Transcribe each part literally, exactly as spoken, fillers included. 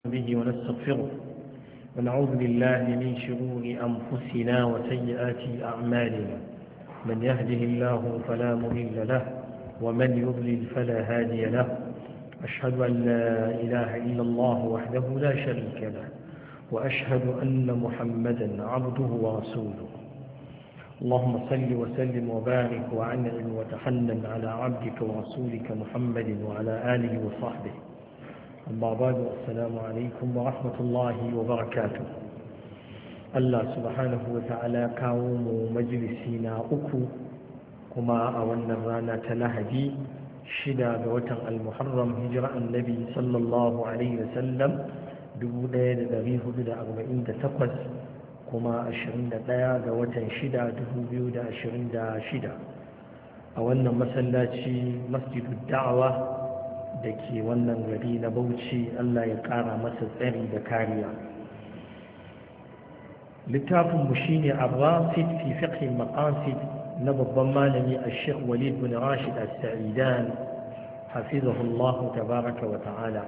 به ونستغفره ونعوذ بالله من شرور أنفسنا وسيئات أعمالنا. من يهده الله فلا مضل له ومن يضلل فلا هادي له. أشهد أن لا إله إلا الله وحده لا شريك له وأشهد أن محمدا عبده ورسوله. اللهم صل وسلم وبارك وعنعم وتحنن على عبدك ورسولك محمد وعلى آله وصحبه. أما بعد، السلام عليكم ورحمة الله وبركاته. الله سبحانه وتعالى كاوم مجلسنا أكو كما أولنا رانا تلهدي شدا بوتن المحرم هجرة النبي صلى الله عليه وسلم دبودين دريه بدا أربعين تقص كما أشرين دايا بوتن شدا دبوبيو دا أشرين دا شدا أولنا مسلاتي مسجد الدعوة da ke wannan gari na Bauchi. Allah ya ƙara masa tsari da kariya. Littafinmu shi ne Ar-Rasid fi Fiqh al-Maqasid na babban malami Sheikh Walid bin Rashid Al-Sa'idan hafizahullahu tabaraka wa ta'ala.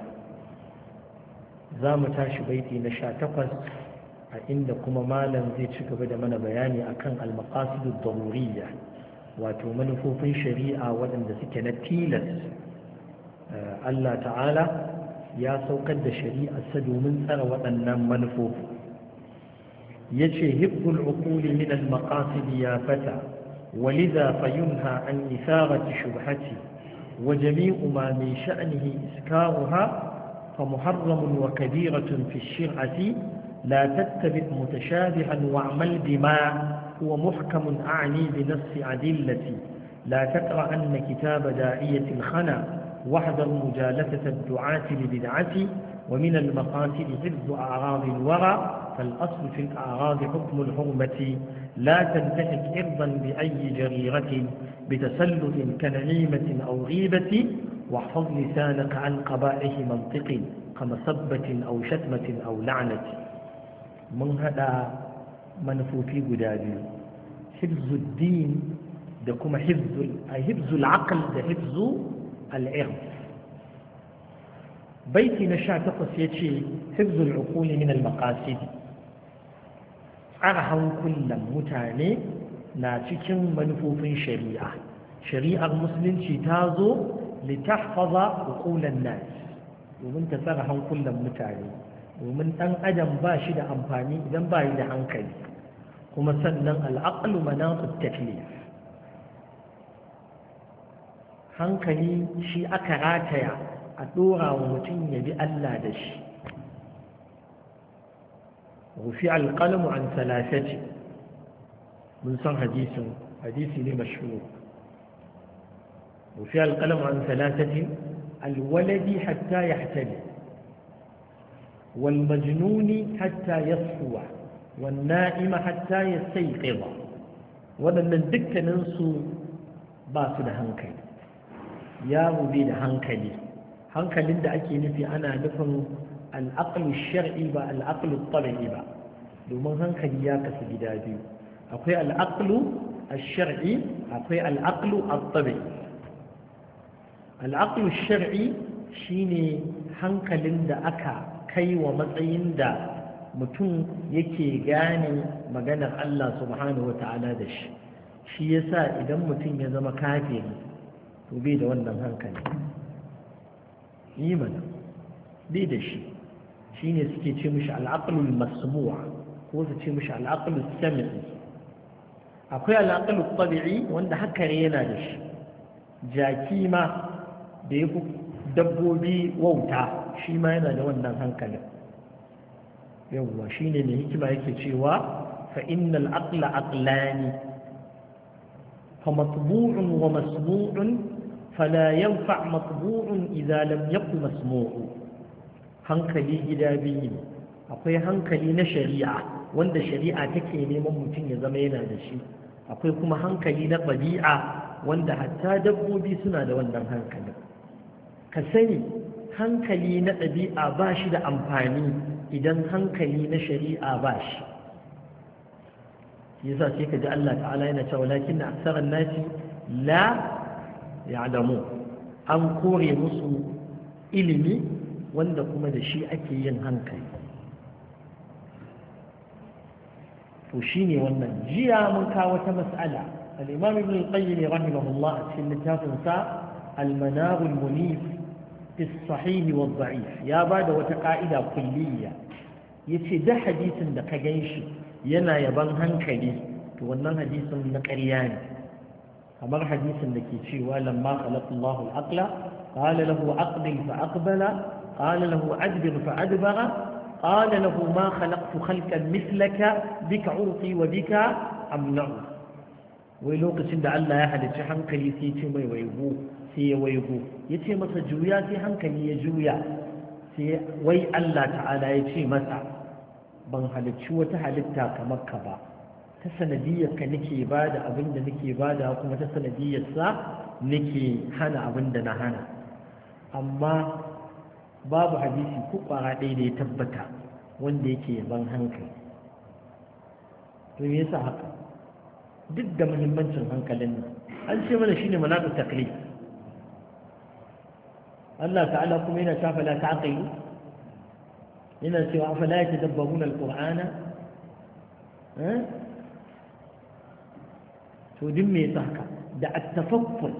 Za mu tashi baiti na sha takwas a inda kuma malam zai ci gaba da mana bayani akan al-maqasid ad-daruriyya, wato manufofin shari'a waɗanda suke na tilas. Allah ta'ala ya saukar da shari'arsa domin tsara waɗannan manufofi. Ya ce hibbul uquli min al-maqasid ya fata walidha fayunha an isarati shubhati wa jami'u ma min sha'nihi iskaruha fa muharramun wa kabiratun fi ash-shir'ati la tattabi' mutashabihan wa'mal bima huwa muhkamun a'ni bi nafsi adillati la taqra'anna kitaba da'iyatil khana واحذر مجالسة الدعاة لبدعة. ومن المقاصد حفظ أعراض الورى فالأصل في الأعراض حكم الحرمة لا تنتهك إرضا بأي جريرة بتسلط كنعيمة أو غيبة واحفظ لسانك عن قبائح منطق كمسبة أو شتمة أو لعنة. من هذا منفوتي قدادي حفظ الدين دكما حفظ حفظ العقل ده حفظ العرض. بيتي نشاء تقص يتشي حفظ العقول من المقاصد. أرهم كل متاني ناتكين منفوف شريعة شريعة المسلم تازو لتحفظ عقول الناس ومن تسرهم كل متاني ومن أن أدم باشد أمفاني إذن بايد عنكلي كما سنن العقل مناط التكليف. hankali shi aka rataya a ɗora wa mutum ya bi Allah da shi. rufi alƙalamu an salasati, mun san hadisin hadisi ne mashhur. rufi alƙalamu an salasati alwaladi hatta yahtali wal majnuni hatta yasfuwa wan na'ima hatta yastayqiza. waɗannan dukkaninsu ba su da hankali. yaro bai da hankali. hankalin da ake nufi ana nufin al'aqlu shar'i ba al'aqlu tabi'i ba, domin hankali ya kasu gida biyu. akwai al'aqlu shar'i akwai al'aqlu at-tabi'i. al'aqlu shar'i shine hankalin da aka kai wa matsayin da mutum yake gane maganar Allah subhanahu wa ta'ala da shi. shi yasa idan mutum ya zama kafiri to bai da wannan hankali. yi mana bai da shi. shi ne suke ce mishi al'aqlul masmu'a ko su ce mishi al'aqlul sami'i. akwai al'aqlul tabi'i wanda hakare yana da shi. jaki ma da ya fi dabbobi wauta shi ma yana da wannan hankalin. yawwa shi ne mai hikima yake cewa fa innal aqla aqlani fa matbu'un wa masmu'un فلا ينفع مطبوع إذا لم يكن مسموع. hankali gida biyu ne. akwai hankali na shari'a wanda shari'a take neman mutum ya zama yana da shi. akwai kuma hankali na ɗabi'a wanda hatta dabbobi suna da wannan hankalin. ka sani hankali na ɗabi'a ba shi da amfani idan hankali na shari'a ba shi. yasa sai ka ji Allah ta'ala yana cewa lakin aksaran nasi la ya'lamu. an kore musu ilimi wanda kuma da shi ake yin hankali. to shine wannan jiya mun kawo wata mas'ala al-imam ibn al-qayyim rahimahullah a cikin littafin sa al-manar al-munif fi as-sahih wa ad-da'if ya bada wata ka'ida kulliyya yace da hadisin da ka ganshi yana yaban hankali to wannan hadisin na ƙarya ne kamar hadisin da ke cewa lamma khalaqa Allahu al-aqla qala lahu aqbil fa aqbala qala lahu adbir fa adbara qala lahu ma khalaqtu khalqan mithlaka bika urti wa bika amna'u wai lokacin da Allah ya halicci hankali sai ya ce mai waigo sai ya waigo yace masa juya sai hankali ya juya sai wai Allah ta'ala ya ce masa ban halicci wata halitta kamar ka ba ta sanadiyyar ka nake ba da abin da nake ba da kuma ta sanadiyyar sa nake hana abin da na hana amma babu hadisi ko kwara ɗaya da ya tabbata wanda yake ban hankali to me yasa haka duk da muhimmancin hankalin nan an ce mana shine manaqib taklif Allah ta'ala kuma yana tafa la ta'qilu yana cewa afala yatadabbaruna al-qur'ana eh to din me yasa haka da at-tafakkur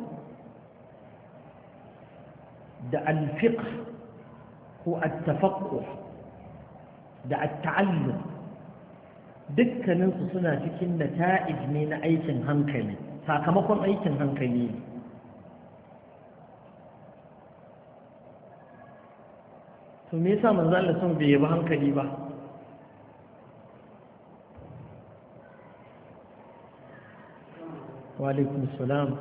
da al-fiqh ko at-tafaqquh da at-ta'allum dukkaninsu suna cikin nata'ij ne na aikin hankali sakamakon aikin hankali ne to me yasa manzo Allah sun bai yaba hankali ba wa alaikum salam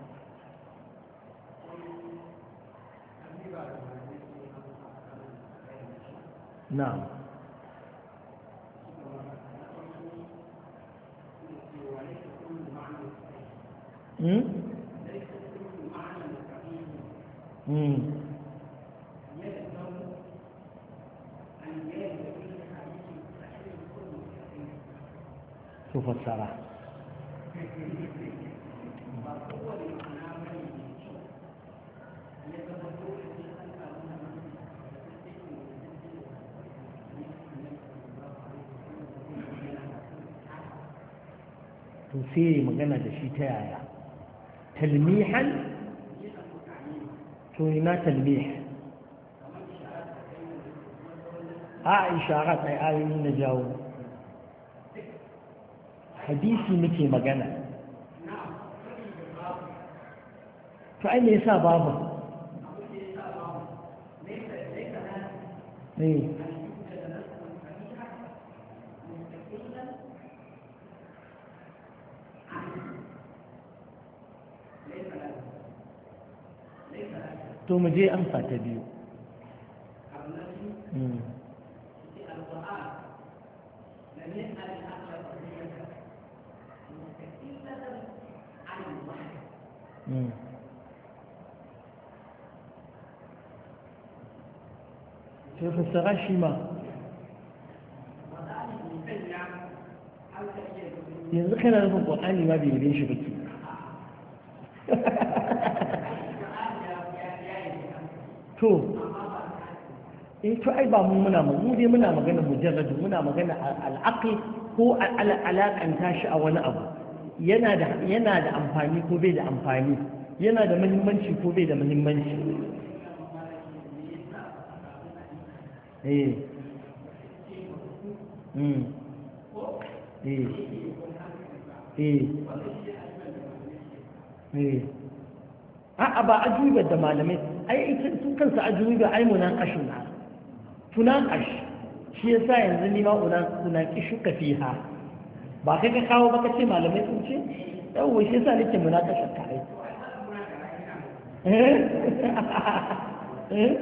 na'am hmm hmm fassara to sai magana da shi ta yaya talmihan to ina talmih a isharat ai ayoyi na jawo hadisi muke magana to ai me yasa babu eh to mu je amsa ta biyu sai fassara shi ma yanzu kana nufin ƙwaƙani ma bai yi shi baki to in to ai ba mu muna mu dai muna magana mujarradu muna magana al'aql ko al'alaqanta shi a wani abu yana da yana da amfani ko bai da amfani yana da muhimmanci ko bai da muhimmanci eh mm eh eh eh a'a ba ajubar da malamai ai ita su kansu ajubar ai munaqashin na tunaqash shi yasa yanzu ni ma una tunaqishu ka fiha ba kai ka kawo ba kace malamai sun ce yawa shi yasa nake munaqashin ka ai eh eh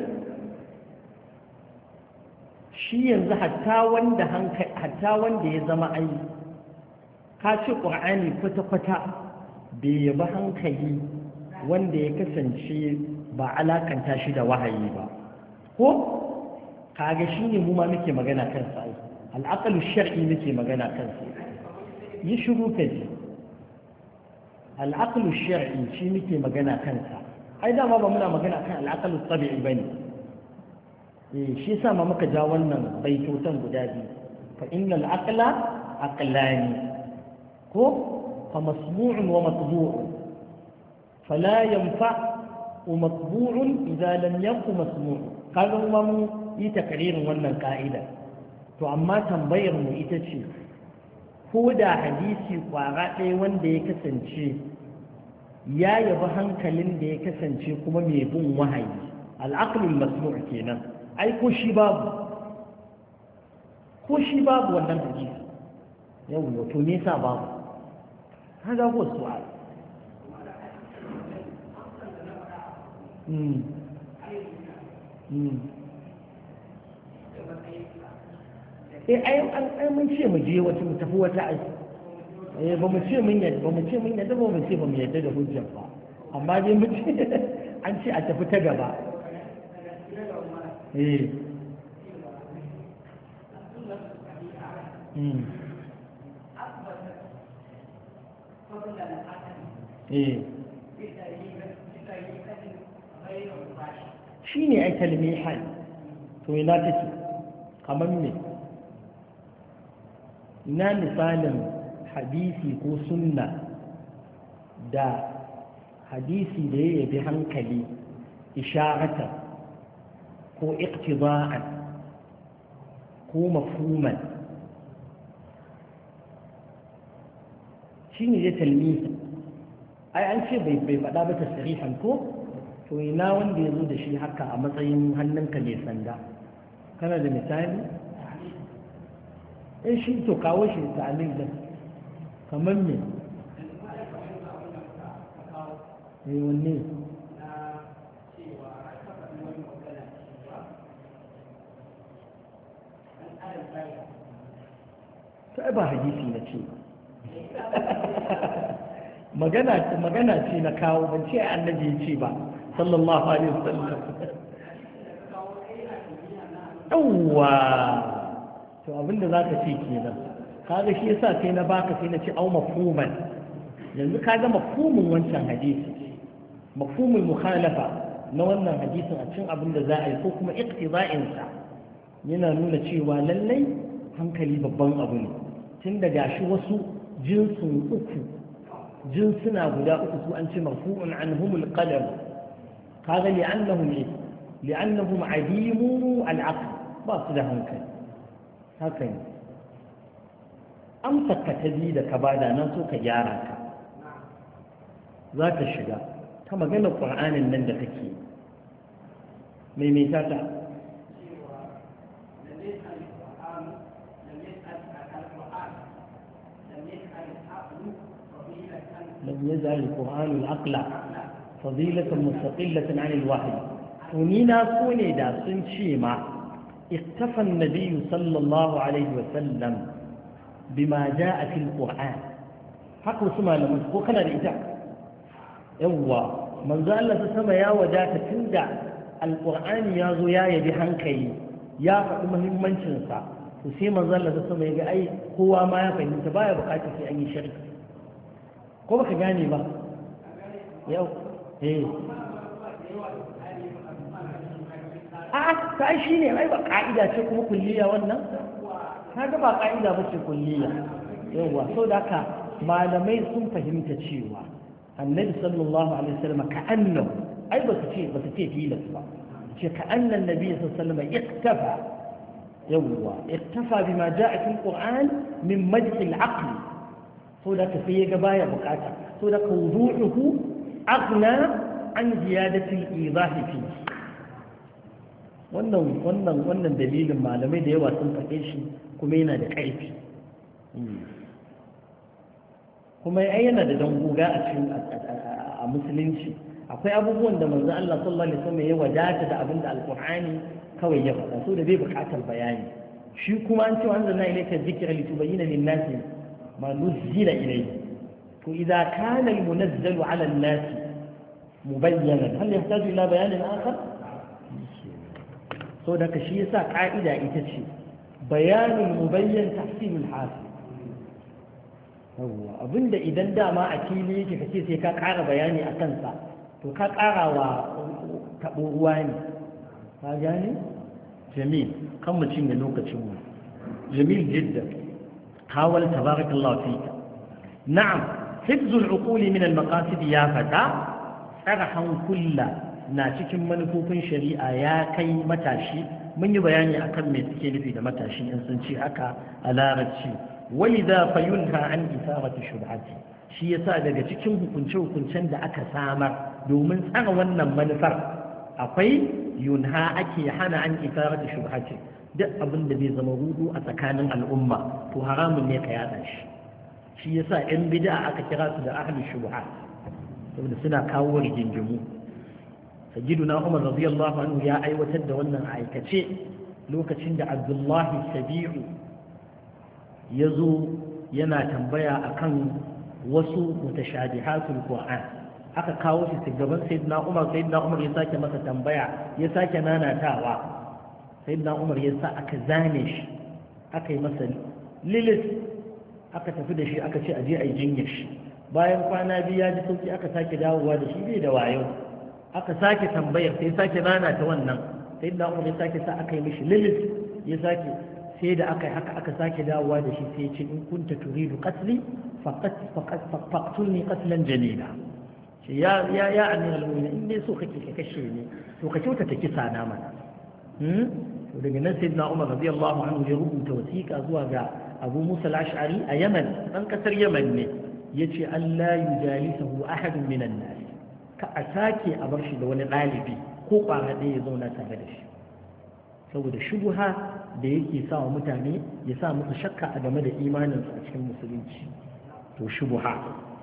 shi yanzu hatta wanda hankali hatta wanda ya zama ai ka ce qur'ani kwata kwata bai yaba hankali wanda ya kasance ba alakanta shi da wahayi ba ko kaga shine mu ma muke magana kansa ai al'aqlu shar'i muke magana kansa yi shiru kaji al'aqlu shar'i shi muke magana kansa ai dama ba muna magana kan al'aqlu tabi'i bane eh shi yasa ma muka ja wannan baitotan guda biyu fa innal aqla aqlani ko fa masmu'un wa matbu'un fala yanfa matbu'un idza lam yakun masmu' kaga kuma mun yi takririn wannan ka'ida to amma tambayar mu ita ce ko da hadisi kwara ɗaya wanda ya kasance ya yabi hankalin da ya kasance kuma mai bin wahayi al'aqlul masmu' kenan ai ko shi babu ko shi babu wannan hadisi yau to me yasa babu hada ko su'al mm mm eh ai ai mun ce mu je wata mu tafi wata ai eh ba mu ce mun yadda ba mu ce mun yadda ba mu ce ba mu yadda da hujjar ba amma dai mu ce an ce a tafi ta gaba eh mm eh shi ne ai talmihan to ina take kamar me ina misalin hadisi ko sunna da hadisi da ya yabi hankali isharatan ko iqtida'an ko mafhuman shi ne ya talmihi ai an ce bai faɗa ba tasrihan ko to ina wanda ya zo da shi haka a matsayin hannunka mai sanda kana da misali eh shi to kawo shi ta'alil da kamar me eh wanne ta ba hadisi na ce magana magana ce na kawo ban ce annabi ya ce ba sallallahu alaihi wasallam yawwa to abinda zaka ce kenan kaga shi yasa sai na baka sai na ce au mafhuman yanzu kaga mafhumin wancan hadisi mafhumul mukhalafa na wannan hadisin a cikin abinda za a yi ko kuma iqtida'in sa yana nuna cewa lallai hankali babban abu ne tun da gashi wasu jinsin uku jinsuna guda uku su an ce marfu'un anhumul qalam kaga li'annahum li'annahum adimu al'aql ba su da hankali haka ne amsa ka ta bi da ka bada nan so ka gyara ka za ka shiga ta magana ƙur'anin nan da kake maimaita ta لم يزل القرآن العقل فضيلة مستقلة عن الوحي ونينا سوني دا سنشيما اكتفى النبي صلى الله عليه وسلم بما جاء في القرآن حق سما لما وكان الإجاء يوا من ذا الله سما يا وجاك تندع القرآن يا زيايا بحنكي يا فأمهم منشنسا وسيما ذا الله سما يقول أي هو ما يفهم تبايا بقاك في أي شرك ko baka gane ba yau eh a ta shi ne ai ba ka'ida ce kuma kulliya wannan kaga ba ka'ida ba ce kulliya yawa so da haka malamai sun fahimta cewa annabi sallallahu alaihi wasallam ka'annahu ai ba su ce ba su ce tilas ba ce ka'annan nabi sallallahu alaihi wasallam iktafa yawa iktafa bima ja'a fil qur'an min madh al-aql so da ka sai ya ga baya bukata so da ka wudu'uhu aghna an ziyadati al-idah fi wannan wannan wannan dalilin malamai da yawa sun faɗe shi kuma yana da ƙarfi kuma ai yana da dangoga a cikin a musulunci akwai abubuwan da manzo Allah sallallahu alaihi wasallam ya wadata da abinda alqur'ani kawai ya faɗa so da bai buƙatar bayani shi kuma an ce wa anzalna ilayka dhikra litubayyana lin-nasi ما نزل إليه فإذا كان المنزل على الناس مبينا هل يحتاج إلى بيان آخر؟ سو ذاك الشيء يسا قاعدة إتشي بيان المبين تحسين الحاصل هو أظن إذا دا ما أكيلي كثير سيكا قارة بياني أكنسا تو كا قارة وتبوغواني فاجاني jamil kan mu cinye lokacin mu jamil jiddan hawal tabarakallahu fika na'am hifzul uquli min al maqasid ya fata tsara hankula na cikin manufofin shari'a ya kai matashi mun yi bayani akan me suke nufi da matashi in sun ce haka a larabci walidha fayunha an isarati shubhati shi yasa daga cikin hukunce-hukuncen da aka samar domin tsara wannan manufar akwai yunha ake hana an isarati shubhati duk abin da zai zama rudu a tsakanin al'umma to haramun ne ka yada shi shi yasa yan bid'a aka kira su da ahli shubhat saboda suna kawo rigingimu sayyiduna Umar radiyallahu anhu ya aiwatar da wannan aikace lokacin da Abdullahi Sabi'u ya zo yana tambaya akan wasu mutashabihatul Qur'an aka kawo shi gaban sayyidina Umar sayyidina Umar ya sake masa tambaya ya sake nanatawa sayyidina Umar ya sa aka zane shi aka yi masa lilis aka tafi da shi aka ce aje a yi jinyar shi bayan kwana biyu ya ji sauki aka sake dawowa da shi bai da wayo aka sake tambayar sai sake nanata wannan sayyidina Umar ya sake sa aka yi mishi lilis ya sake sai da aka yi haka aka sake dawowa da shi sai ce in kunta turidu qatli faqat faqat faqtulni qatlan jalila ce ya ya ya amiral mu'minin in dai so kake ka kashe ni to ka kyauta ta kisa na mana hmm to daga nan sayyidina Umar radiyallahu anhu ya rubuta wasiƙa zuwa ga Abu Musa al-Ash'ari a Yaman dan kasar Yaman ne yace Allah yujalisahu ahadun minan nas ka a sake a bar shi da wani ɗalibi ko ƙwara ɗaya ya zauna tare da shi saboda shubuha da yake sa wa mutane ya sa musu shakka a game da imaninsu a cikin musulunci to shubuha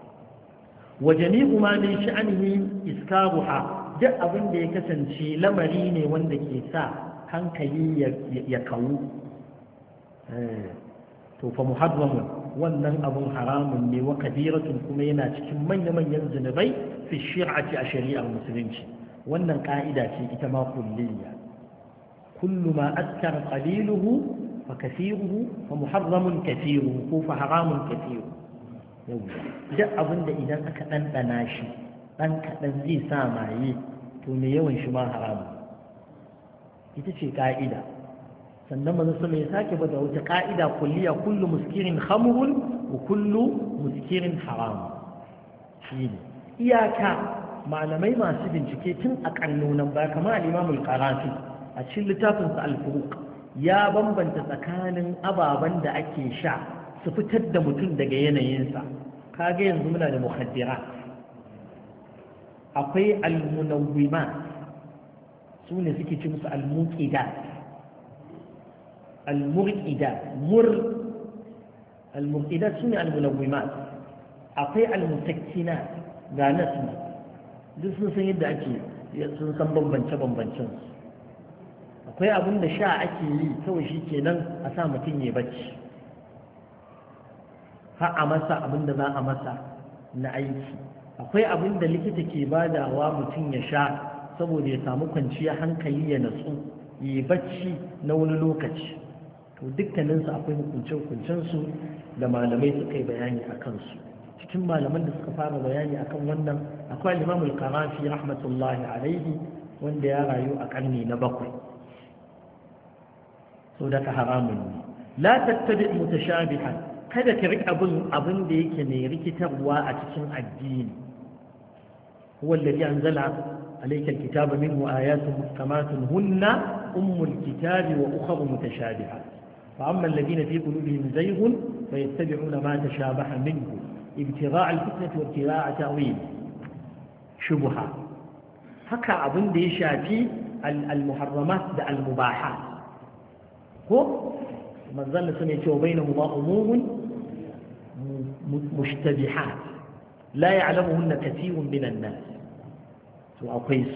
wa jami'u ma min sha'anihi iskaruha duk abin da ya kasance lamari ne wanda ke sa hankali ya kawu to fa muharramun wannan abun haramun ne wa kabiratun kuma yana cikin manya-manyan zunubai fi shir'ati a shari'ar musulunci wannan ka'ida ce ita ma kulliyya kullu ma askara qaliluhu fa kathiruhu fa muharramun kathiruhu ko fa haramun kathiruhu yau duk abin da idan aka ɗanɗana shi ɗan kaɗan zai sa maye to me yawan shi ma haramun ita ce ka'ida sannan manzo sama ya sake bada wata ka'ida kulliya kullu muskirin khamrun wa kullu muskirin haram shine iyaka malamai masu bincike tun a kannunan ba kamar al-Imam al-Qarafi a cikin littafin sa al-Furuq ya bambanta tsakanin ababan da ake sha su fitar da mutum daga yanayinsa kaga yanzu muna da mukhaddirat akwai al-munawwimat sune suke ci musu al-muqidat المرئدات مر المرئدات سنة المنومات أقي المسكنات لا نسمع duk sun san yadda ake sun san bambance-bambancen akwai abin da sha ake yi kawai shi kenan a sa mutum ya bacci har a masa abin da za a masa na aiki akwai abin da likita ke badawa mutum ya sha saboda ya samu kwanciyar hankali ya natsu ya bacci na wani lokaci to dukkaninsu akwai hukunce-hukuncensu da malamai suka yi bayani a kansu cikin malaman da suka fara bayani akan wannan akwai limamul karafi rahmatullahi alaihi wanda ya rayu a karni na bakwai so daga haramun ne la tattabi mutashabihan kada ka rika bin abin da yake mai rikitarwa a cikin addini huwa alladhi anzala alayka alkitaba minhu ayatun muhkamatun hunna ummul kitabi wa ukhra mutashabihat فأما الذين في قلوبهم زيغ فيتبعون ما تشابه منه ابتغاء الفتنة وابتغاء تأويله شبهة هكا أظن دي شافي المحرمات دا المباحات هو من ظن سمعت وبينهما أمور مشتبهات لا يعلمهن كثير من الناس وأقيس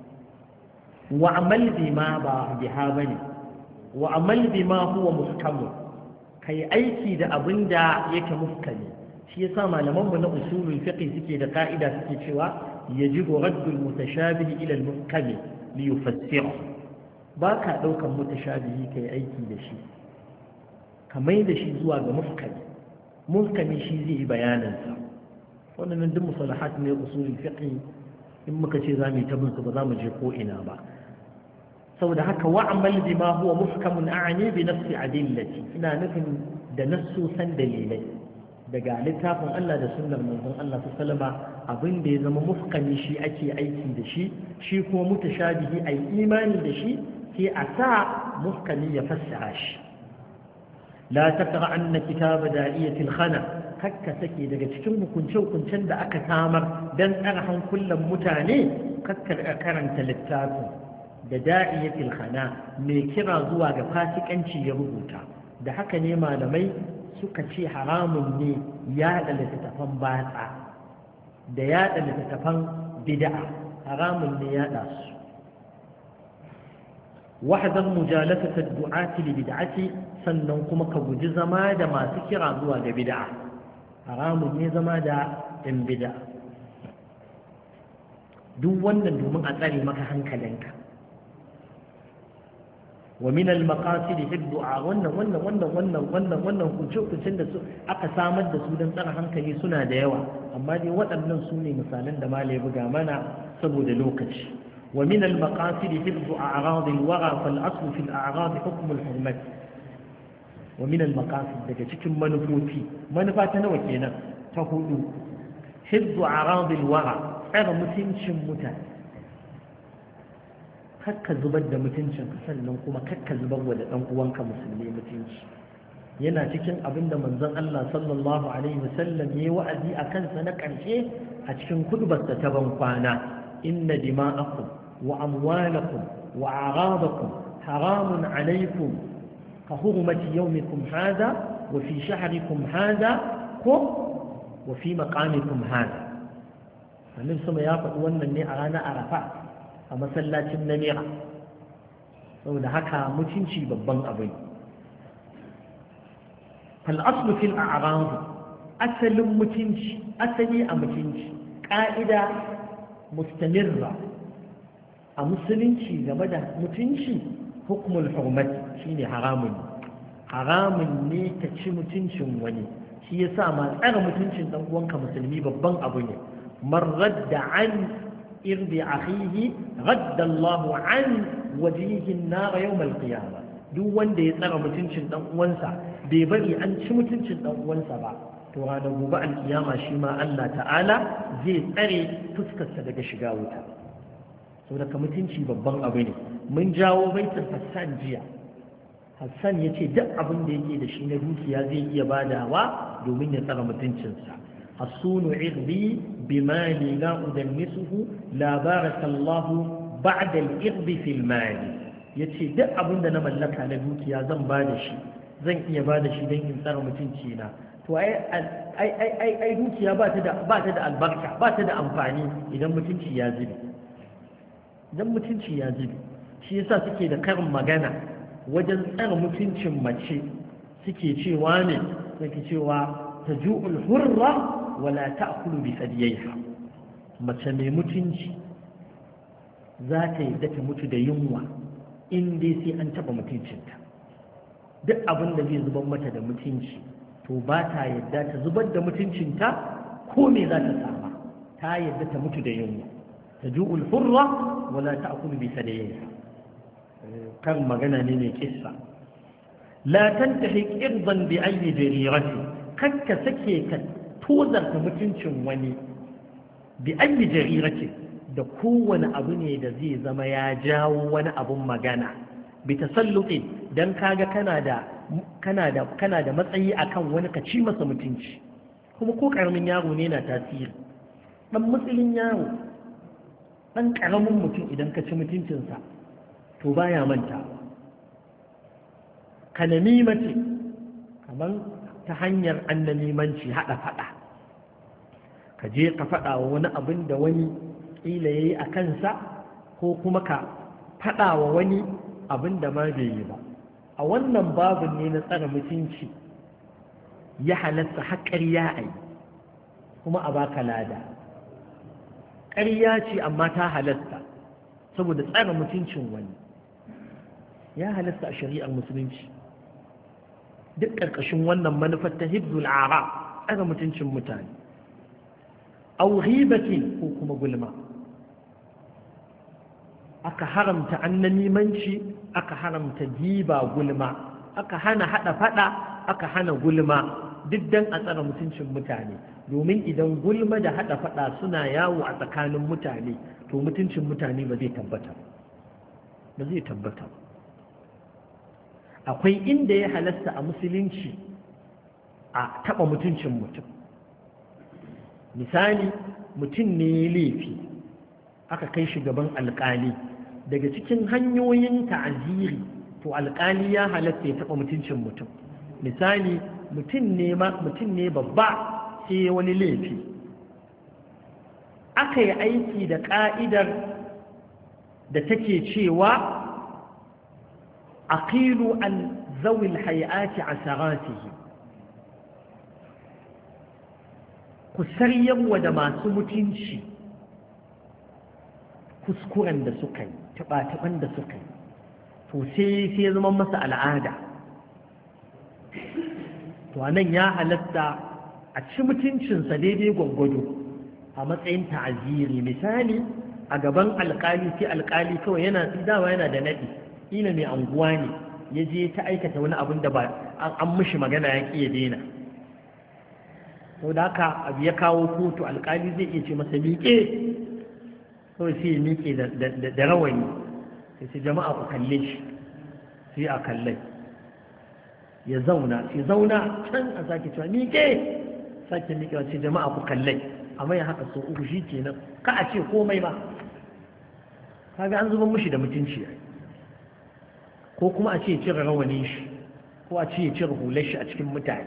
وعمل بما بها بني wa amal bima huwa muhkam kai aiki da abinda yake muhkami shi yasa malaman mu na usulul fiqh suke da ka'ida suke cewa yajibu raddul mutashabih ila al muhkam li yufassir baka daukan mutashabihi kai aiki da shi kamar da shi zuwa ga muhkami muhkami shi zai yi bayanin sa wannan duk musalahat ne usulul fiqh in muka ce zamu yi tabin su ba za mu je ko ina ba saboda haka wa'amal bima huwa muhkamun a'ani bi nafsi adillati ina nufin da nassusan dalilai daga littafin Allah da sunnar manzon Allah sallama abin da ya zama muhkami shi ake aiki da shi shi kuma mutashabihi ai imani da shi sai a sa muhkami ya fassara shi la taqra anna kitaba da'iyatil khana kakka sake daga cikin hukunce-hukuncen da aka samar dan tsara hankulan mutane kakkar karanta littafin da da'iyatil khana mai kira zuwa ga fasikanci ya rubuta da haka ne malamai suka ce haramun ne yaɗa littattafan batsa da yaɗa littattafan bid'a haramun ne yaɗa su wahdan mujalasata du'ati li bid'ati sannan kuma ka guji zama da masu kira zuwa ga bid'a haramun ne zama da ɗan bid'a duk wannan domin a tsare maka hankalinka wa min al-maqasid hibdu'a wannan wannan wannan wannan wannan wannan hukuncin da su aka samar da su don tsara hankali suna da yawa amma dai waɗannan su ne misalan da malai buga mana saboda lokaci wa min al-maqasid hibdu a'rad al-wara fal asl fi al-a'rad hukm al-hurmat wa min al-maqasid daga cikin manufofi manufa ta nawa kenan ta hudu hibdu a'rad al-wara tsara mutuncin mutane kakka zubar da mutuncin sannan kuma kakka zubar wa da ɗan uwanka musulmi mutunci yana cikin abin da manzon Allah sallallahu alaihi wasallam yayi wa'azi a kansa na ƙarshe a cikin kudubarsa ta ban kwana inna dima'akum wa amwalakum wa a'radakum haramun alaikum ka hurmati yawmikum hadha wa fi shahrikum hadha ko wa fi maqamikum hadha annabi sama ya faɗi wannan ne a ranar Arafa a masallacin namira saboda haka mutunci babban abu fal'aslu fil a'rad asalin mutunci asali a mutunci ƙa'ida mustamirra a musulunci game da mutunci hukmul hurmat shine haramun haramun ne ka ci mutuncin wani shi yasa ma tsara mutuncin dan uwanka musulmi babban abu ne man radda an إرض أخيه رد الله عن وجهه النار يوم القيامة duk wanda ya tsara mutuncin dan uwansa bai bari an ci mutuncin dan uwansa ba to ranar gobe alkiyama shi ma Allah ta'ala zai tsare fuskarsa daga shiga wuta saboda mutunci babban abu ne mun jawo baitin Hassan jiya Hassan ya ce duk abin da yake da shi na dukiya zai iya badawa domin ya tsara mutuncinsa الصون عرضي بمالي لا أدنسه لا بارك الله بعد الإرض في المال yace duk abin da na mallaka na dukiya zan ba da shi zan iya ba da shi don in tsara mutunci na to ai ai ai ai dukiya ba ta da ba ta da albarka ba ta da amfani idan mutunci ya zube idan mutunci ya zube shi yasa suke da karin magana wajen tsara mutuncin mace suke cewa ne suke cewa taju'ul hurra wala ta'kulu bi sadiyaiha mace mai mutunci za ta yi ta mutu da yunwa in dai sai an taba mutuncinta duk abin da zai zubar mata da mutunci to ba ta yadda ta zubar da mutuncinta ko me za ta sama ta yadda ta mutu da yunwa taju'ul hurra wala ta'kulu bi sadiyaiha kan magana ne mai kissa la tantahi irdan bi ayyi jarirati kakka sake ka tozarta mutuncin wani bi ayi jarirati da kowane abu ne da zai zama ya jawo wani abun magana bi tasalluqi dan kaga kana da kana da kana da matsayi akan wani ka ci masa mutunci kuma ko karamin yaro ne na tasiri dan matsayin yaro dan karamin mutum idan ka ci mutuncinsa to baya manta kanami mace kaman ta hanyar annamimanci haɗa faɗa ka je ka faɗa wa wani abin da wani ƙila ya yi a kansa ko kuma ka faɗa wa wani abin da ma bai yi ba a wannan babin ne na tsara mutunci ya halatta har ƙarya a yi kuma a baka lada ƙarya ce amma ta halatta saboda tsara mutuncin wani ya halatta a shari'ar musulunci duk ƙarƙashin wannan manufar ta hibzul ara tsara mutuncin mutane au ghibatin ko kuma gulma aka haramta annamimanci, aka haramta giba gulma, aka hana hada fada, aka hana gulma, duk dan a tsara mutuncin mutane. Domin idan gulma da hada fada suna yawo a tsakanin mutane, to mutuncin mutane ba zai tabbata ba zai tabbata akwai inda ya halasta a musulunci a taba mutuncin mutum. Misali, mutum ne ya laifi aka kai shi gaban alkali, daga cikin hanyoyin ta'aziri to alkali ya halatta ya taba mutuncin mutum. Misali, mutum ne mutum ne babba sai wani laifi, aka yi aiki da ka'idar da take cewa aqilu an zawil hayati asaratihi, ku saryawa da masu mutunci kuskuren da suka yi, taɓa-taɓan da suka yi, to sai sai zama masa al'ada. To anan ya halatta a ci mutuncinsa daidai gwaggwado a matsayin ta'aziri. Misali, a gaban alƙali sai alƙali kawai yana dawa yana da naɗi, ina mai anguwa ne ya je ta aikata wani abin da ba an mishi magana ya ƙi ya daina. Sau da haka abu ya kawo kotu, alƙali zai iya ce masa miƙe, kawai sai ya miƙe da rawani, sai sai jama'a ku kalle shi, sai a kallai ya zauna, sai zauna can a sake cewa miƙe, sake miƙewa, sai jama'a ku kallai, amma ya haka so uku shi kenan, ka a ce komai ba, kaga an zuba mishi da mutunci. Ko kuma a ce ya cire rawanin shi, ko a ce ya cire hular shi a cikin mutane.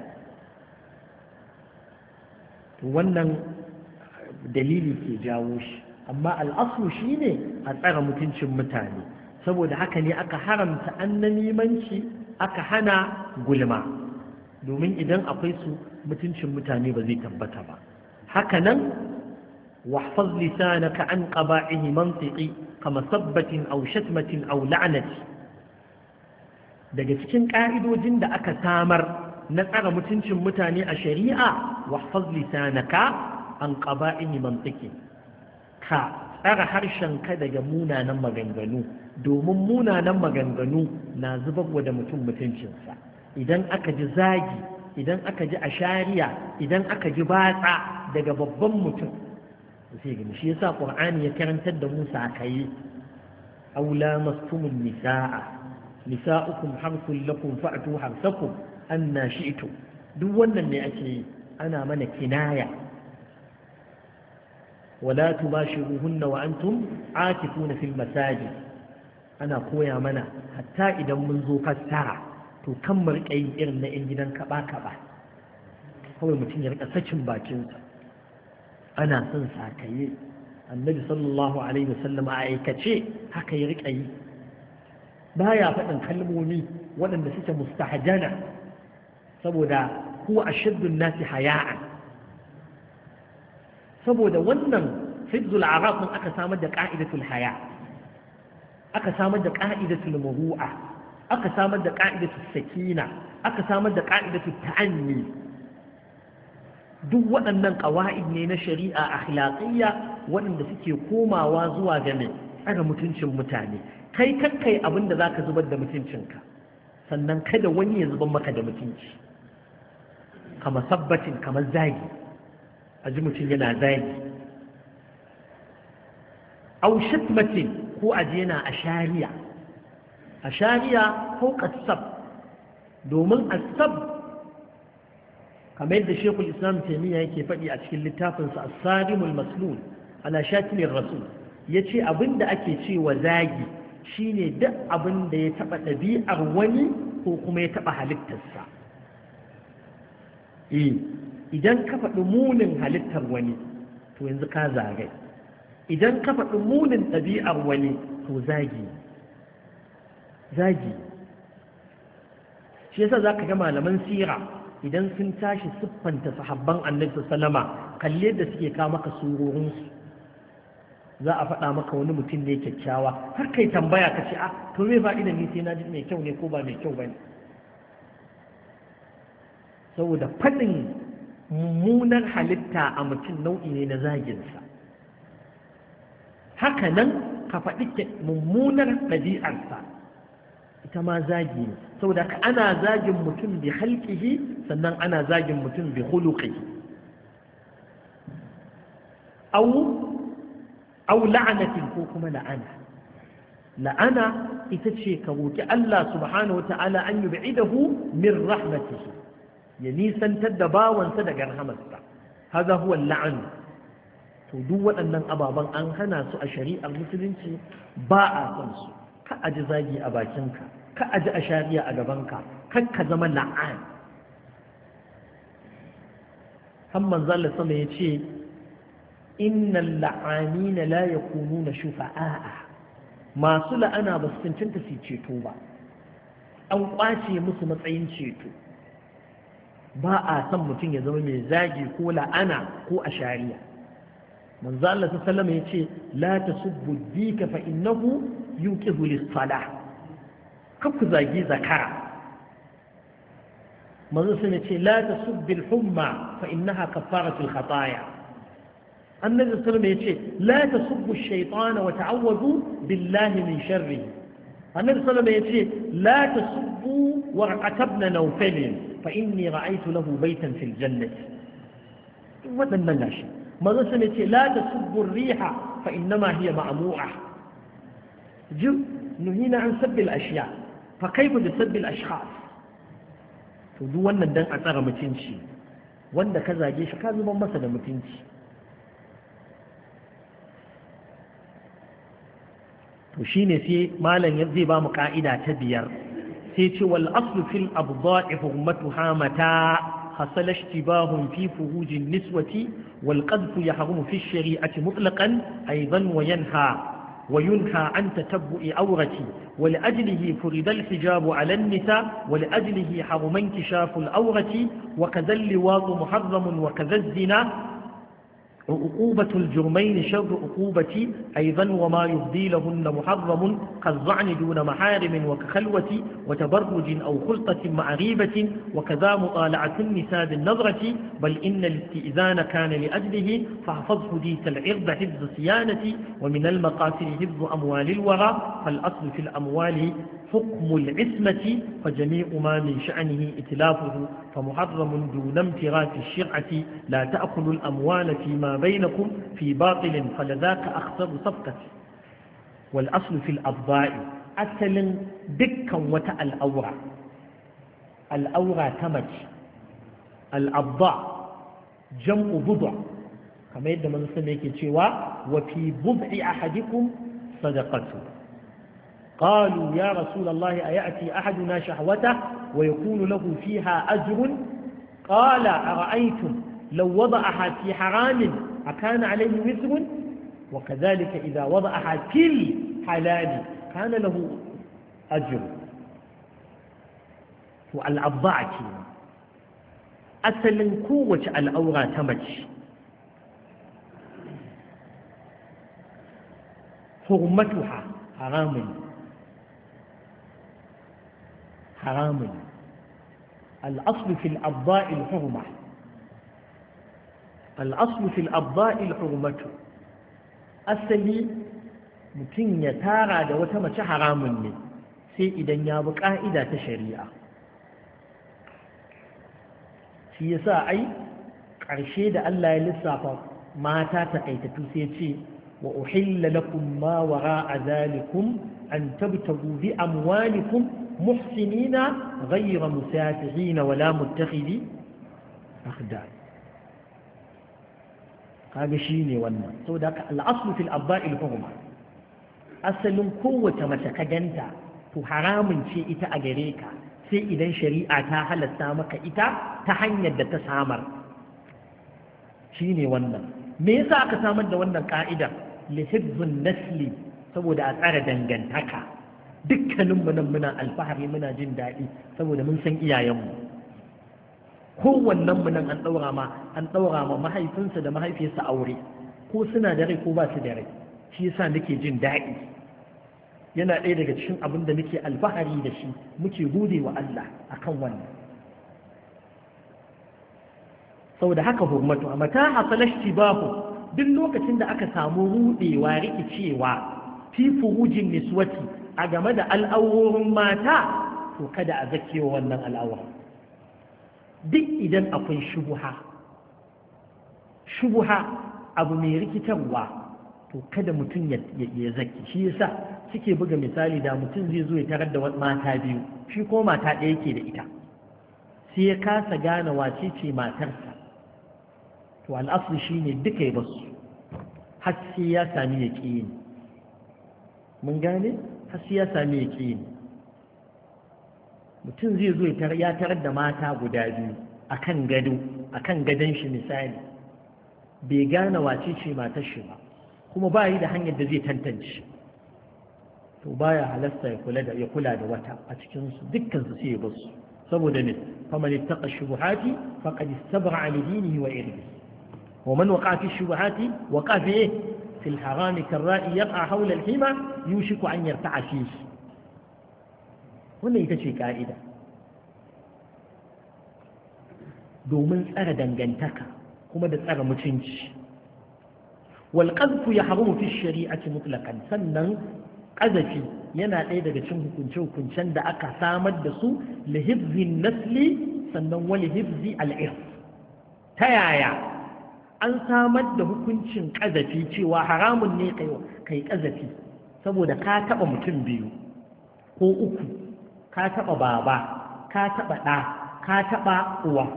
Wannan dalili ke jawo shi, amma al'asu shi ne a tsara mutuncin mutane. Saboda haka ne aka haramta annamimanci, aka hana gulma, domin idan akwai su mutuncin mutane ba zai tabbata ba. haka nan wahfaz lisanaka an qaba'ihi mantiqi kama sabbatin aw shatmatin aw la'nati. Daga cikin ƙa'idojin da aka samar na tsara mutuncin mutane a shari'a, wahfaz lisanaka an qaba'ihi mantiqi, ka tsara harshenka daga munanan maganganu, domin munanan maganganu na zubarwa da mutum mutuncinsa. Idan aka ji zagi, idan aka ji ashariya, idan aka ji batsa daga babban mutum, sai gani shi yasa Qur'ani ya karantar da Musa kai aula mastumun nisaa nisaukum harsul lakum fa'tu harsakum anna shi'tum. Duk wannan ne ake yi, ana mana kinaya. wala tubashiruhunna wa antum aakifuna fil masajid. Ana koya mana hatta idan mun zo fassara to kan mu rika yin irin na 'yan gidan kaba-kaba, kawai mutum ya rika sakin bakinsa. Ana son sakaye. Annabi sallallahu alaihi wasallam a aikace haka ya rika yi, baya faɗin kalmomi waɗanda suke mustahjana, saboda huwa ashaddun nasi haya'an. Saboda wannan hifzul arab din aka samar da qa'idatul haya, aka samar da qa'idatul muru'a, aka samar da qa'idatul sakina, aka samar da qa'idatul ta'anni. Duk waɗannan ƙawa'id ne na shari'a akhlaqiyya waɗanda suke komawa zuwa ga mai tsara mutuncin mutane. Kai kakkai abin da zaka zubar da mutuncinka, sannan kada wani ya zubar maka da mutunci. Kama sabbatin, kamar zagi, a ji mutum yana zagi. Au shatmatin, ko a ji yana ashariya. Ashariya ko qassab, domin asab kamar yadda Sheikhul Islam Taymiyyah yake faɗi a cikin littafinsa As-Sarimul Maslul ala Shatimir Rasul, yace abinda ake cewa zagi shine duk abin da ya taba ɗabi'ar wani ko kuma ya taba halittarsa. Eh, idan ka faɗi munin halittar wani to yanzu ka zagai, idan ka faɗi munin ɗabi'ar wani to zagi zagi shi yasa zaka ga malaman sira idan sun tashi siffanta sahabban Annabi sallama, kalle da suke kawo maka surorinsu, za a faɗa maka wani mutum ne kyakkyawa, har kai tambaya ka ce a to me fa'ida ni sai na ji mai kyau ne ko ba mai kyau bane. Saboda faɗin mummunar halitta a mutum nau'i ne na zaginsa. Haka nan ka faɗi mummunar ɗabi'arsa ita ma zagi ne saboda ana zagin mutum bi halqihi sannan ana zagin mutum bi khuluqihi aw aw la'anatin ko kuma la'ana la'ana ita ce ka roki Allah subhanahu wata'ala an yub'idahu min rahmatihi ya nisantar da bawansa daga rahamarsa haza huwa la'an to duk waɗannan ababen an hana su a shari'ar musulunci ba a son su ka aji zagi a bakinka ka aji a shari'a a gabanka kan ka zama la'an hamman zalla sama ya ce innal la'anina la yakununa shufa'a masu la'ana ba su cancanta su ceto ba an kwace musu matsayin ceto ba a son mutum ya zama mai zagi ko la'ana ko a shari'a manzo Allah sallallahu alaihi wasallam yace la tasubbu dika fa innahu yuqizu lis-salah kaku zagi zakara manzo sai yace la tasubbu al-humma fa innaha kafaratu al-khataaya annabi sallallahu alaihi wasallam yace la tasubbu ash-shaytana wa ta'awwadu billahi min sharrihi annabi sallallahu alaihi wasallam yace la tasubbu warqat ibn nawfal fa inni ra'aytu lahu baytan fil jannati wadannan gashi manzo sun ce la tasubbu ar-riha fa innama hiya ma'mu'a ju nuhina an sabbi al-ashya fa kayfa bi sabbi al-ashkhas to duk wannan dan a tsara mutunci wanda ka zage shi ka zuban masa da mutunci to shine sai malam zai ba mu ka'ida ta biyar sai ce wal aslu fil abda'i hurmatuha mata حصل اشتباه في فروج النسوة والقذف يحرم في الشريعة مطلقا أيضا وينهى وينهى عن تتبع أورتي ولأجله فرض الحجاب على النساء ولأجله حرم انكشاف الأورة وكذا اللواط محرم وكذا الزنا عقوبة الجرمين شر عقوبة أيضا وما يفضي لهن محرم كالظعن دون محارم وكخلوة وتبرج أو خلطة مع غيبة وكذا مطالعة النساء بالنظرة بل إن الاستئذان كان لأجله فاحفظ حديث العرض حفظ صيانة ومن المقاصد حفظ أموال الورى فالأصل في الأموال حكم العصمة فجميع ما من شأنه إتلافه فمحرم دون امتراك الشرعة لا تأكلوا الأموال فيما بينكم في باطل فلذاك أخسر صفقة والأصل في الأضاء أسل دكا وتأ الأورى الأورى تمج الأضاء جمع بضع كما يدى من سميك تشوى وفي بضع أحدكم صدقته قالوا يا رسول الله أيأتي أحدنا شهوته ويكون له فيها أجر قال أرأيتم لو وضعها في حرام أكان عليه وزر وكذلك إذا وضعها في الحلال كان له أجر والأبضاع أسل قوة الأورى تمج حرمتها حرام حرام الأصل في الأبضاء الحرمة الأصل في الأبضاء الحرمة أصلي mutum ya tara da wata mace haramun ne sai idan ya bi ƙa'ida ta shari'a shi yasa ai ƙarshe da Allah ya lissafa mata taƙaitattu sai ce wa uhilla lakum ma wara'a zalikum an tabtagu bi amwalikum muhsinina ghayra musafihin wala muttakhidi akhdar kaga shine wannan saboda haka al-aslu fil abba'il hurma asalin kowace mace ka ganta to haramun ce ita a gare ka sai idan shari'a ta halatta maka ita ta hanyar da ta samar shine wannan me yasa aka samar da wannan ka'ida li hifdhun nasli saboda a tsara dangantaka dukkaninmu nan muna alfahari muna jin daɗi saboda mun san iyayenmu kowannen mu nan an ɗaura ma an ɗaura ma mahaifinsa da mahaifiyarsa aure ko suna da rai ko ba su da rai shi yasa nake jin daɗi yana ɗaya daga cikin abin da muke alfahari da shi muke gode wa Allah akan wannan saboda haka hurmatu amma ta hasala ishtibahu duk lokacin da aka samu rudewa rikicewa fi furujin niswati a game da al'aurorin mata to kada a zakewa wannan al'aura duk idan akwai shubuha shubuha abu mai rikitarwa to kada mutum ya zaki shi yasa suke buga misali da mutum zai zo ya tarar da mata biyu shi ko mata ɗaya yake da ita sai ya kasa gane wace ce matarsa to al'asli shine duka ya basu har sai ya sami yaqini mun gane har sai ya sami yaqini mutum zai zo ya tarar da mata guda biyu akan gado akan gadon shi misali bai gane wace ce matar shi ba kuma ba yi da hanyar da zai tantance to baya halasta ya kula da ya kula da wata a cikin su dukkan su sai ya basu saboda ne faman ittaqa shubuhati faqad istabra li dinihi wa irdihi wa man waqa fi shubuhati waqa fi fi al-haram karra'i yaqa hawla al-hima yushiku an yarta'a fihi wannan ita ce ka'ida domin tsara dangantaka kuma da tsara mutunci wal qadfu yahrumu fi shari'ati mutlaqan sannan qazafi yana ɗaya daga cikin hukunce hukuncen da aka samar da su li hifzi nasli sannan wa li hifzi al-irth ta yaya an samar da hukuncin qazafi cewa haramun ne kai kai qazafi saboda ka taba mutum biyu ko uku ka taba baba ka taba ɗa ka taba uwa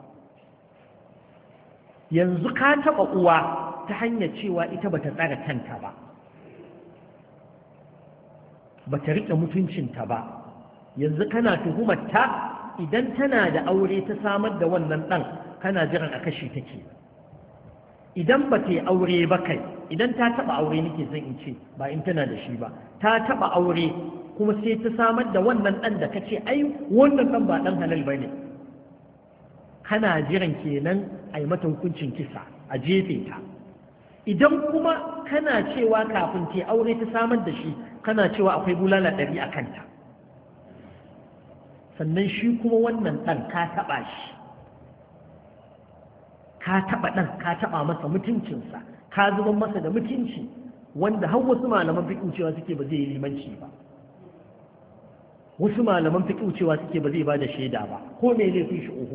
yanzu ka taba uwa ta hanyar cewa ita bata tsara kanta ba bata rike mutuncinta ba yanzu kana tuhumarta idan tana da aure ta samar da wannan ɗan kana jiran a kashe take idan ba ta yi aure ba kai idan ta taɓa aure nake son in ce ba in tana da shi ba ta taɓa aure kuma sai ta samar da wannan ɗan da kace ai wannan ɗan ba ɗan halal ba ne kana jiran kenan a yi mata hukuncin kisa a jefe ta idan kuma kana cewa kafin ta aure ta samar da shi kana cewa akwai bulala ɗari a kanta sannan shi kuma wannan ɗan ka taɓa shi ka taɓa ɗan ka taɓa masa mutuncinsa ka zuban masa da mutunci wanda har wasu malaman fiƙi cewa suke ba zai yi limanci ba wasu malaman fiƙi cewa suke ba zai ba da shaida ba ko me laifin shi oho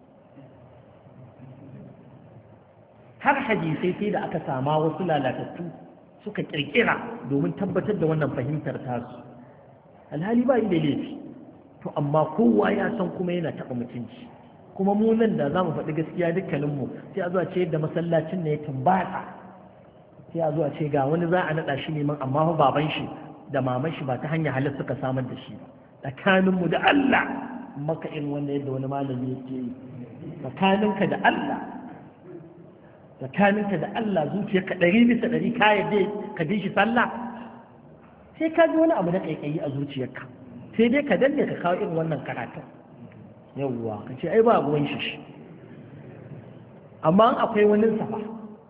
har hadisai sai da aka sama wasu lalatattu suka kirkira domin tabbatar da wannan fahimtar tasu alhali ba yi da laifi to amma kowa ya san kuma yana taɓa mutunci kuma mu nan da za mu faɗi gaskiya dukkaninmu sai a zuwa ce yadda masallacin ne ya tambata sai a zuwa ce ga wani za a naɗa shi neman amma fa baban shi da maman shi ba ta hanyar halar suka samar da shi ba tsakaninmu da Allah maka irin wanda yadda wani malami yake yi tsakaninka da Allah tsakaninka da Allah zuciyarka ɗari bisa ɗari ka yadda ka bi shi sallah sai ka ji wani abu na ƙaiƙayi a zuciyarka sai dai ka danne ka kawo irin wannan karatun yawwa ka ce ai ba ruwan shi amma an akwai wani safa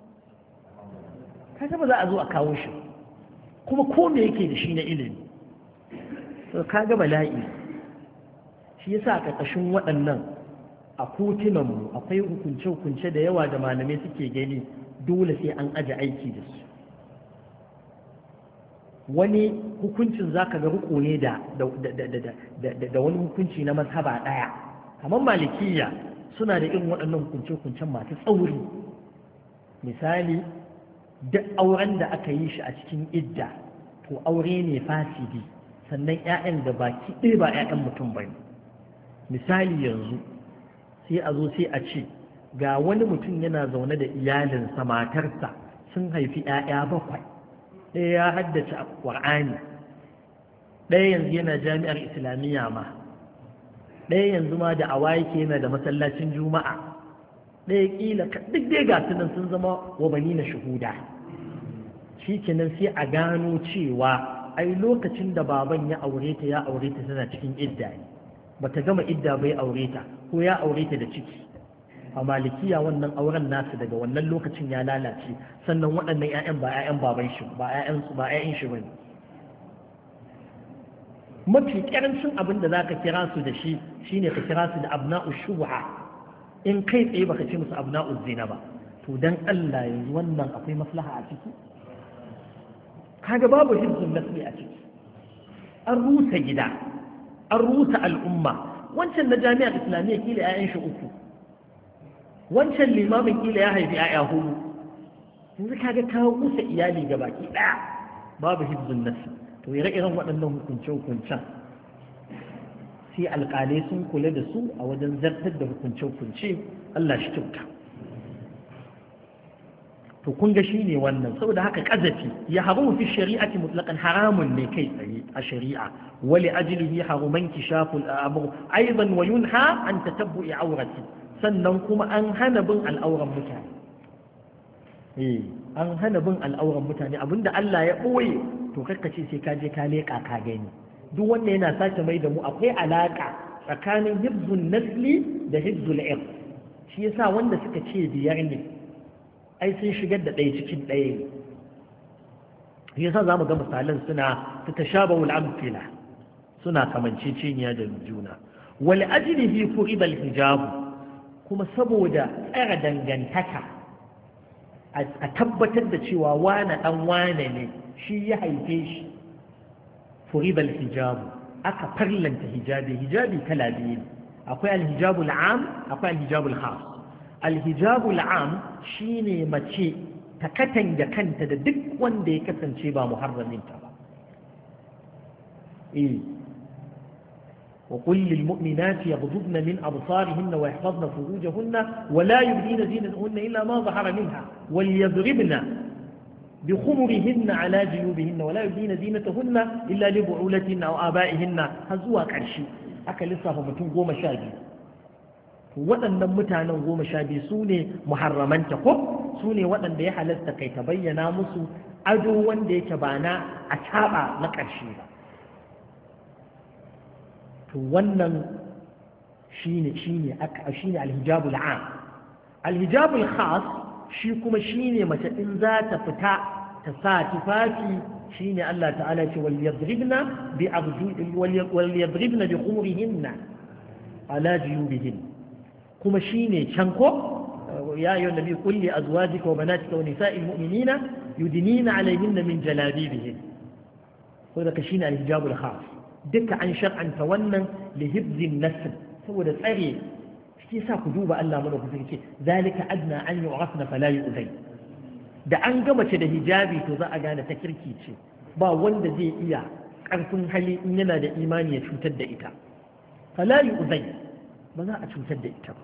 ka ba za a zo a kawo shi kuma ko me yake da shi na ilimi to ka ga bala'i shi yasa a ƙarƙashin waɗannan a kotunanmu akwai hukunce-hukunce da yawa da malamai suke gani dole sai an aje aiki da su wani hukuncin za ka ga riko ne da da wani hukunci na mazhaba ɗaya kamar malikiya suna da irin waɗannan hukunce-hukuncen masu tsauri misali duk auren da aka yi shi a cikin idda to aure ne fasidi sannan 'ya'yan da baki ɗaya ba 'ya'yan mutum ba ne misali yanzu sai a zo sai a ce ga wani mutum yana zaune da iyalinsa matarsa sun haifi 'ya'ya bakwai ɗaya ya haddace a ƙwar'ani ɗaya yanzu yana jami'ar islamiyya ma ɗaya yanzu ma da awa yake yana da masallacin juma'a ɗaya ƙila duk dai ga nan sun zama wabani na shuhuda shi kenan sai a gano cewa ai lokacin da baban ya aure ta ya aure ta tana cikin idda ne bata gama idda bai aure ta ko ya aure ta da ciki a malikiya wannan auren nasu daga wannan lokacin ya lalace sannan waɗannan 'ya'yan ba 'ya'yan baban shi ba 'ya'yan su ba 'ya'yan shi bane mafi karancin abin da zaka kira su da shi shine ka kira su da abna'u shubha in kai tsaye baka ce musu abna'u zina ba to dan Allah yanzu wannan akwai maslaha a ciki kaga babu hibzun nasli a ciki, an rusa gida, an rusa al'umma. Wancan na jami'ar islamiyya kila 'ya'yan shi uku, wancan limamin kila ya haifi 'ya'ya hudu. yanzu kaga kawo rusa iyali ga baki ɗaya, babu hibzun nasli. to ire-iren waɗannan hukunce-hukuncen sai alƙalai sun kula da su a wajen zartar da hukunce-hukunce. Allah shi kyauta. to kun ga shine wannan, saboda haka qazafi ya haramu fi shari'ati mutlaqan, haramun ne kai tsaye a shari'a. wali ajlihi haruman kishaful amr aidan wa yunha an tatabbu'i awrati, sannan kuma an hana bin al'auran mutane. eh an hana bin al'auran mutane, abinda Allah ya boye to kakkace sai ka je ka leka ka gani. duk wanda yana sace mai da mu akwai alaka tsakanin hibzun nasli da hibzul irq. shi yasa wanda suka ce biyar ne ai sun shigar da ɗaya cikin ɗaya ne. shi yasa zamu ga misalan suna tashabahu al-amthila, suna kamanceceniya da juna. wal ajlihi furida al-hijab, kuma saboda tsara dangantaka a tabbatar da cewa wane dan wane ne, shi ya haife shi. furida al-hijab, aka farlanta hijabi. hijabi kala biyu ne, akwai al-hijab al-am, akwai al-hijab al-khas. al-hijab al-am shine mace ta katanga kanta da duk wanda ya kasance ba muharraminta ba. eh وقل للمؤمنات يغضضن من أبصارهن ويحفظن فروجهن ولا يبدين زينتهن إلا ما ظهر منها وليضربن بخمرهن على جيوبهن ولا يبدين زينتهن إلا لبعولتهن أو آبائهن هزوا كرشي aka lissafa mutum goma sha biyu. waɗannan mutanen goma sha biyu su ne muharramanta, ko su ne waɗanda ya halatta kai ta bayyana musu ado wanda yake ba na a taɓa na ƙarshe ba. to wannan shine shine aka shine alhijabul am. alhijabul khas shi kuma shine mace in za ta fita ta sa tufafi, shine Allah ta'ala ce wal yadribna bi arju wal yadribna bi khumurihinna ala juyubihin, kuma shine can ko ya ayyuhan nabi qul li azwajika wa banatika wa nisa'il mu'minina yudnina alayhinna min jalabibihin. ko da shine alhijabul khas. duka an shar'anta wannan lihibzin nasl, saboda tsare. shi yasa ku duba Allah mana ku ce zalika adna an yu'rafna fala yu'zay. da an ga mace da hijabi to za a gane ta kirki ce, ba wanda zai iya karfin hali in yana da imani ya cutar da ita. fala yu'zay, ba za a cutar da ita ba.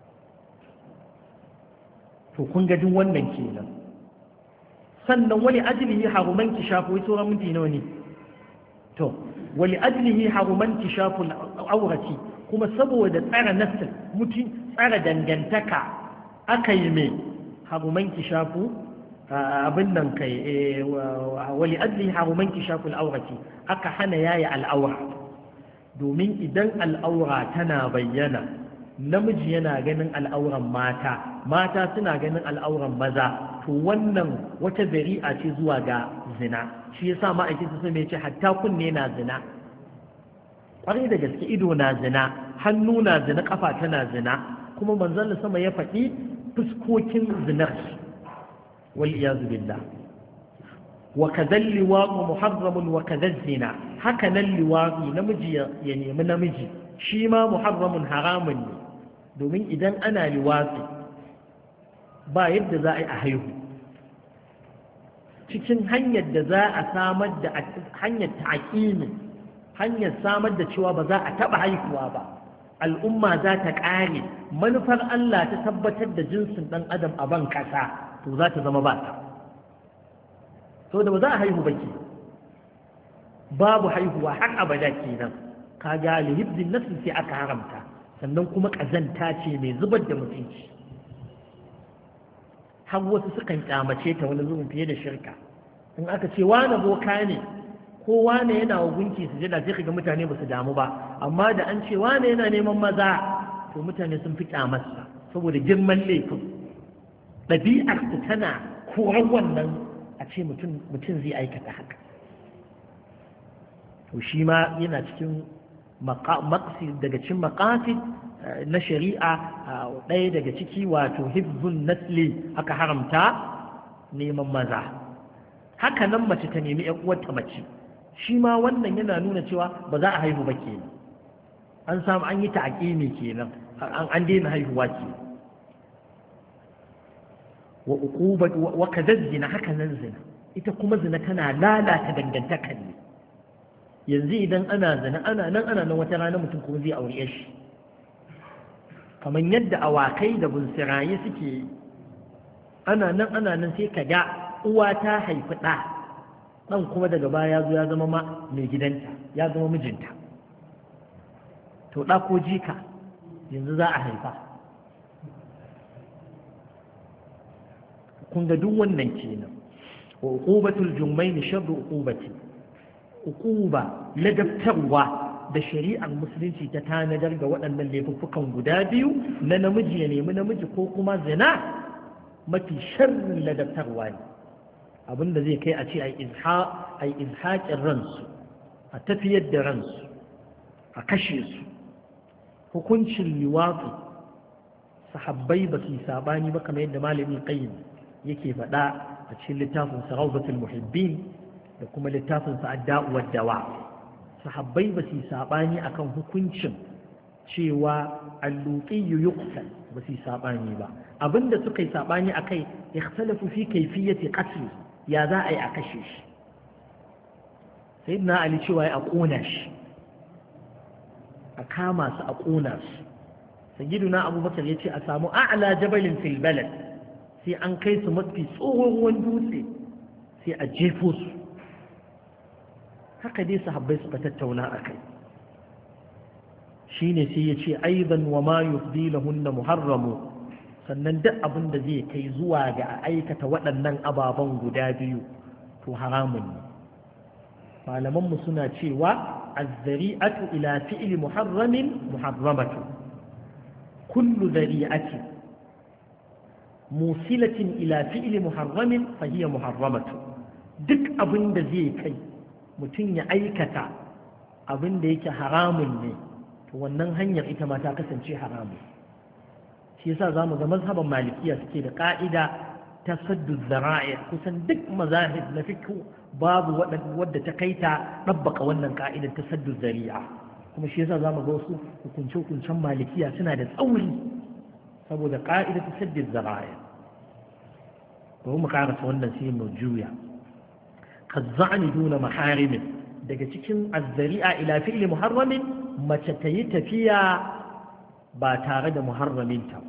to kun ga duk wannan kenan. sannan wani ajlihi haruman kishafu, wai sauran minti nawa ne? to wali ajlihi haruman kishaful aurati, kuma saboda tsara nasl mutum tsara dangantaka aka yi mai haruman kishafu abin nan kai. wali ajlihi haruman kishaful aurati, aka hana yaya al'aura, domin idan al'aura tana bayyana namiji yana ganin al'auran mata, mata suna ganin al'auran maza, to wannan wata zari'a ce zuwa ga zina. shi yasa ma'aikinsa sun ce hatta kunne na zina, ƙwarai da gaske ido na zina, hannu na zina, ƙafa tana zina, kuma manzon sama ya faɗi fuskokin zinar. wal iyazu billah. wa kadhal liwaqu muharramun wa kadhal zina, haka nan liwaqi namiji ya nemi namiji shi ma muharramun haramun ne, domin idan ana liwaqi ba yadda za a yi a haihu. cikin hanyar da za a samar da hanyar ta'aqimi, hanyar samar da cewa ba za a taɓa haihuwa ba, al'umma za ta ƙare, manufar Allah ta tabbatar da jinsin ɗan adam a ban ƙasa, to za ta zama ba ta. so da ba za a haihu ba ke, babu haihuwa har abada kenan. ka ga lihibdin nasu sai aka haramta, sannan kuma ƙazanta ce mai zubar da mutunci. har wasu sukan kyamace ta wani zubin fiye da shirka. in aka ce wane boka ne ko wane yana wa gunki su jada, sai kaga mutane ba su damu ba, amma da an ce wane yana neman maza to mutane sun fi kyamarsa saboda girman laifin. ɗabi'ar su tana koran wannan a ce mutum zai aikata haka. to shi ma yana cikin maqasid daga cikin maqasid na shari'a, ɗaya daga ciki wato hifzun nasli, aka haramta neman maza. haka nan mace ta nemi ƴan uwarta mace shi ma wannan yana nuna cewa ba za a haihu ba kenan an samu an yi ta'aqimi kenan an an daina haihuwa ke wa uqubat wa kadazina haka nan zina ita kuma zina tana lalata dangantaka ne yanzu idan ana zina ana nan ana nan wata rana mutum kuma zai aure shi kamar yadda awakai da bunsiraye suke ana nan ana nan sai ka ga uwa ta haifi ɗa ɗan kuma daga baya ya zo ya zama ma mai gidanta ya zama mijinta to ɗa ko jika yanzu za a haifa kun ga duk wannan kenan wa uqubatul jummain sharru uqubati uquba ladabtarwa da shari'ar musulunci ta tanadar ga waɗannan laifuffukan guda biyu na namiji ya nemi namiji ko kuma zina mafi sharrin ladabtarwa ne abinda zai kai a ce ai izhaƙin ransu a tafiyar da ransu a kashe su hukuncin liwafi sahabbai ba su yi sabani ba kamar yadda malamin qayyim yake faɗa a cikin littafin Rawdatul Muhibbin da kuma littafin sa Ad-Da'u wad-Dawa sahabbai ba su yi sabani akan hukuncin cewa al-luqi yuqtal ba su yi sabani ba abinda suka yi sabani akai ikhtalafu fi kayfiyati qatl ya za a yi a kashe shi sayyidina Ali cewa ya kona shi a kama su a kona su sayyiduna Abubakar ya ce a samu a'la jabalin fil balad sai an kai su mafi tsohon ruwan dutse sai a jefo su haka dai sahabbai suka tattauna a kai shine sai ya ce aidan wa ma yufdi lahunna muharramu sannan duk abin da zai kai zuwa ga a aikata waɗannan ababen guda biyu to haramun ne malamanmu suna cewa azzari'atu ila fi'li muharramin muharramatu kullu zari'atin musilatin ila fi'li muharramin fa hiya muharramatu duk abin da zai kai mutum ya aikata abin da yake haramun ne to wannan hanyar ita ma ta kasance haramun shi yasa zamu ga mazhaban malikiya suke da ka'ida ta saddu zara'i kusan duk mazahib na fiqh babu wadda ta kaita dabbaka wannan ka'idar ta saddu zari'a kuma shi yasa zamu ga wasu hukunce hukuncen malikiya suna da tsauri saboda ka'idar ta saddu zara'i ko mu karanta wannan sai mu juya kazzani duna maharimin daga cikin azzari'a ila fi'li muharramin mace ta yi tafiya ba tare da muharraminta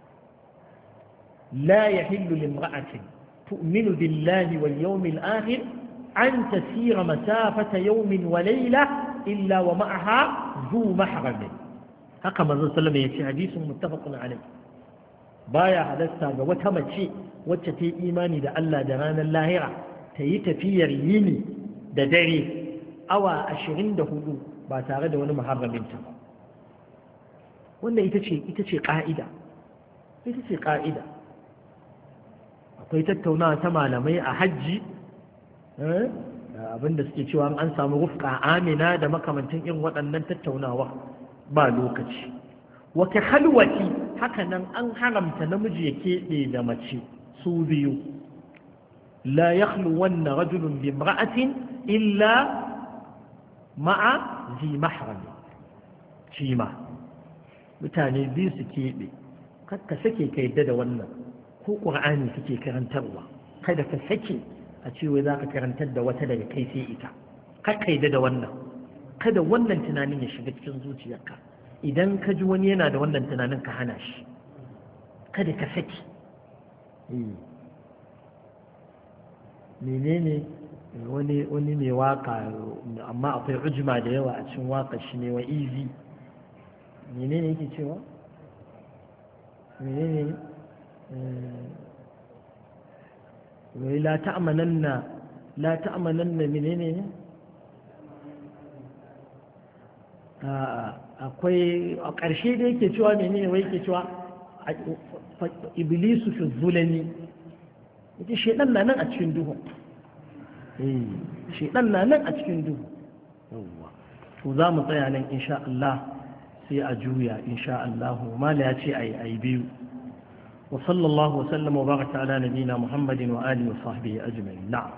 la yahillu limra'atin tu'minu billahi wal yawmil akhir an tasira masafata yawmin wa layla illa wa ma'aha zu mahram haka manzon sallallahu alaihi wasallam yace hadisin muttafaqun alayh baya halasta ga wata mace wacce ta yi imani da Allah da ranar lahira ta yi tafiyar yini da dare awa ashirin da hudu ba tare da wani muharraminta ba wannan ita ce ita ce ƙa'ida ita ce ƙa'ida akwai tattaunawa ta malamai a hajji abinda suke cewa an samu rufka amina da makamantan irin waɗannan tattaunawa ba lokaci wata halwati haka nan an haramta namiji ya keɓe da mace su biyu la yakhlu wanna rajulun bi imra'atin illa ma'a zi mahram shi ma mutane biyu su keɓe ka sake ka yadda da wannan ko ƙur'ani suke karantarwa kada ka sake a cewa za ka karantar da wata daga kai sai ita kar ka yadda da wannan kada wannan tunanin ya shiga cikin zuciyarka idan ka ji wani yana da wannan tunanin ka hana shi kada ka sake menene wani wani mai waka amma akwai ujma da yawa a cikin waka shi ne wa easy menene yake cewa menene wai la ta'mananna la ta'mananna menene akwai a ƙarshe da yake cewa menene wai yake cewa iblisu fi zulani yake shedan na nan a cikin duhu eh shedan na nan a cikin duhu yawa to za mu tsaya nan insha Allah sai a juya insha Allah mala ya ce ai ai biyu wa sallallahu wa sallama wa baraka ala nabiyina Muhammadin wa alihi wa sahbihi ajma'in na'am